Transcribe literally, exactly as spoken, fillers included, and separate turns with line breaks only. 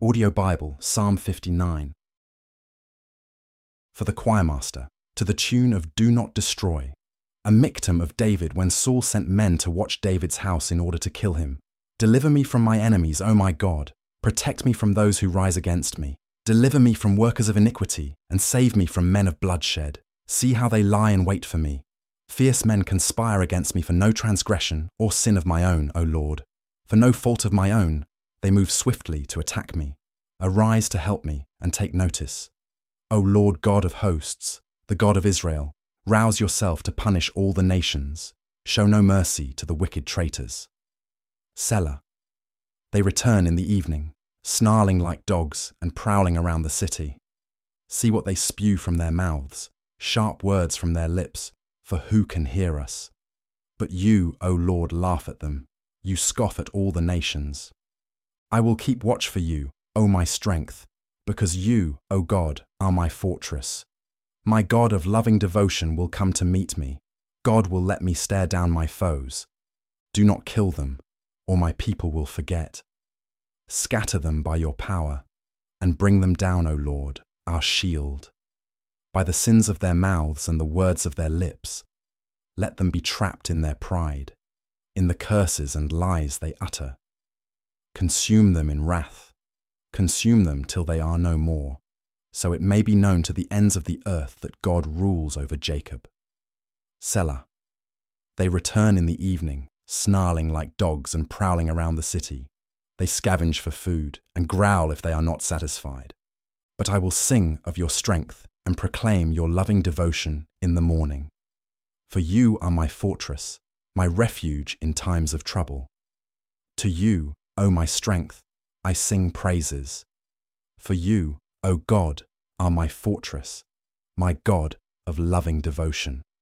Audio Bible, Psalm fifty-nine. For the choirmaster, to the tune of Do Not Destroy, a miktam of David when Saul sent men to watch David's house in order to kill him. Deliver me from my enemies, O my God. Protect me from those who rise against me. Deliver me from workers of iniquity, and save me from men of bloodshed. See how they lie in wait for me. Fierce men conspire against me for no transgression or sin of my own, O Lord. For no fault of my own, they move swiftly to attack me. Arise to help me and take notice. O Lord God of hosts, the God of Israel, rouse yourself to punish all the nations. Show no mercy to the wicked traitors. Selah. They return in the evening, snarling like dogs and prowling around the city. See what they spew from their mouths, sharp words from their lips, for who can hear us? But you, O Lord, laugh at them. You scoff at all the nations. I will keep watch for you, O my strength, because you, O God, are my fortress. My God of loving devotion will come to meet me. God will let me stare down my foes. Do not kill them, or my people will forget. Scatter them by your power, and bring them down, O Lord, our shield. By the sins of their mouths and the words of their lips, let them be trapped in their pride, in the curses and lies they utter. Consume them in wrath, consume them till they are no more, so it may be known to the ends of the earth that God rules over Jacob. Selah. They return in the evening, snarling like dogs and prowling around the city. They scavenge for food and growl if they are not satisfied. But I will sing of your strength and proclaim your loving devotion in the morning. For you are my fortress, my refuge in times of trouble. To you, O my strength, I sing praises. For you, O God, are my fortress, my God of loving devotion.